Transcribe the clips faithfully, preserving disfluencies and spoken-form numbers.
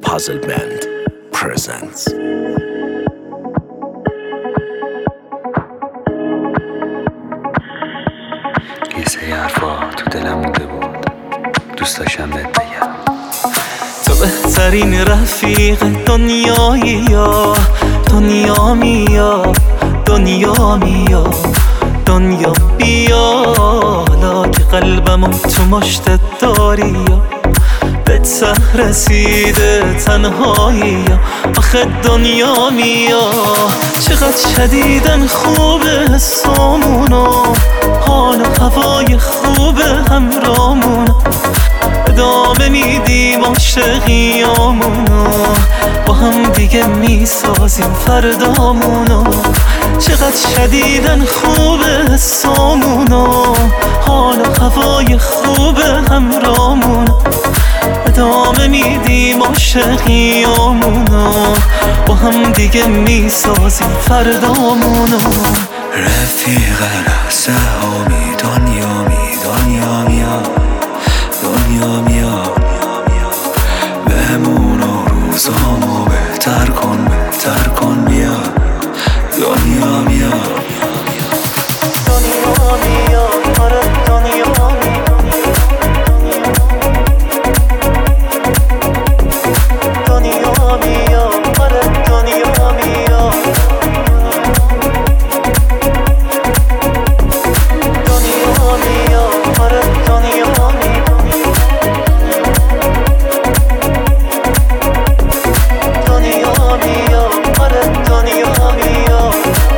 Puzzle Band presents. یه سری حرفا تو دلم مونده بود، دوست داشتم بهت بگم. تو بهترین رفیق دنیایی، یا دنیا میا دنیا میا دنیا بیا، حالا که قلبمو تو مشتت داری، یا به ته رسیده تنهایی، یا آخه دنیا میا. چقدر شدیدن خوبه حسامونو، حال و هوای خوبه همرامونو، ادامه میدیم عاشقیامونو، با هم دیگه میسازیم فردامونو. چقدر شدیدن خوبه حسامونو، حال و هوای خوبه همرامونو، ادامه میدیم عاشقیامونو، با هم دیگه میسازیم فردامونو. رفیق لحظه هامی دنیا می دنیا میا دنیا میا، بهمون و روزامو بهتر کن بهتر کن بیا دنیا میا دنیا میا آره دنیا میا دنیا میا آره دنیا میا دنیا میا آره دنیا میا دنیا میا آره دنیا میا.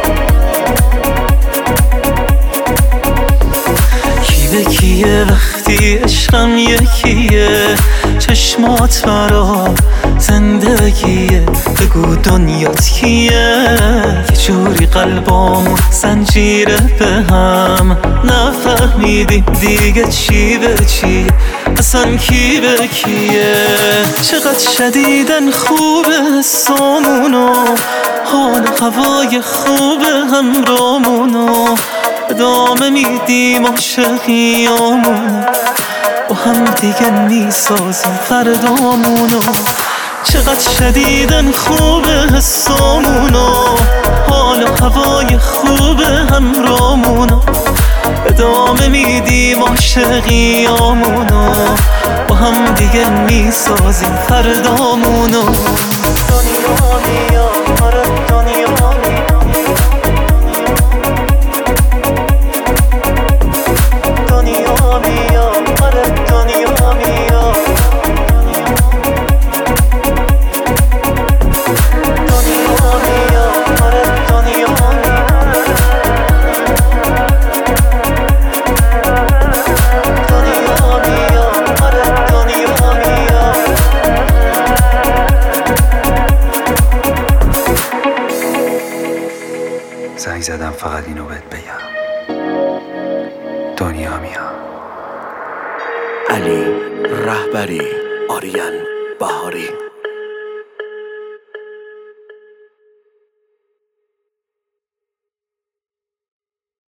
کی به کیه وقتی عشقم یکیه، چشمات مرا زندگیه، بگو دنیات کیه. یه جوری قلبامون زنجیره به هم، نفهمیدیم دیگه چی به چیه، اصلا کی به کیه. چقدر شدیدن خوبه حسامونو، حال هوای خوبه همرامونو، ادامه میدیم عاشقیامونو، با هم دیگه میسازیم فردامونو. چقدر شدیدن خوبه حسامونو، حال و هوای خوبه همرامونو، ادامه میدیم عاشقیامونو، با هم دیگه میسازیم فردامونو. دنیا میا آره دنیا میا دنیا میا آره دنیا میا دنیا میا آره دنیا میا دنیا میا آره دنیا میا. زنگ زدم فقط اینو بهت بگم، دنیا میا. علی رهبری، آریان بهاری.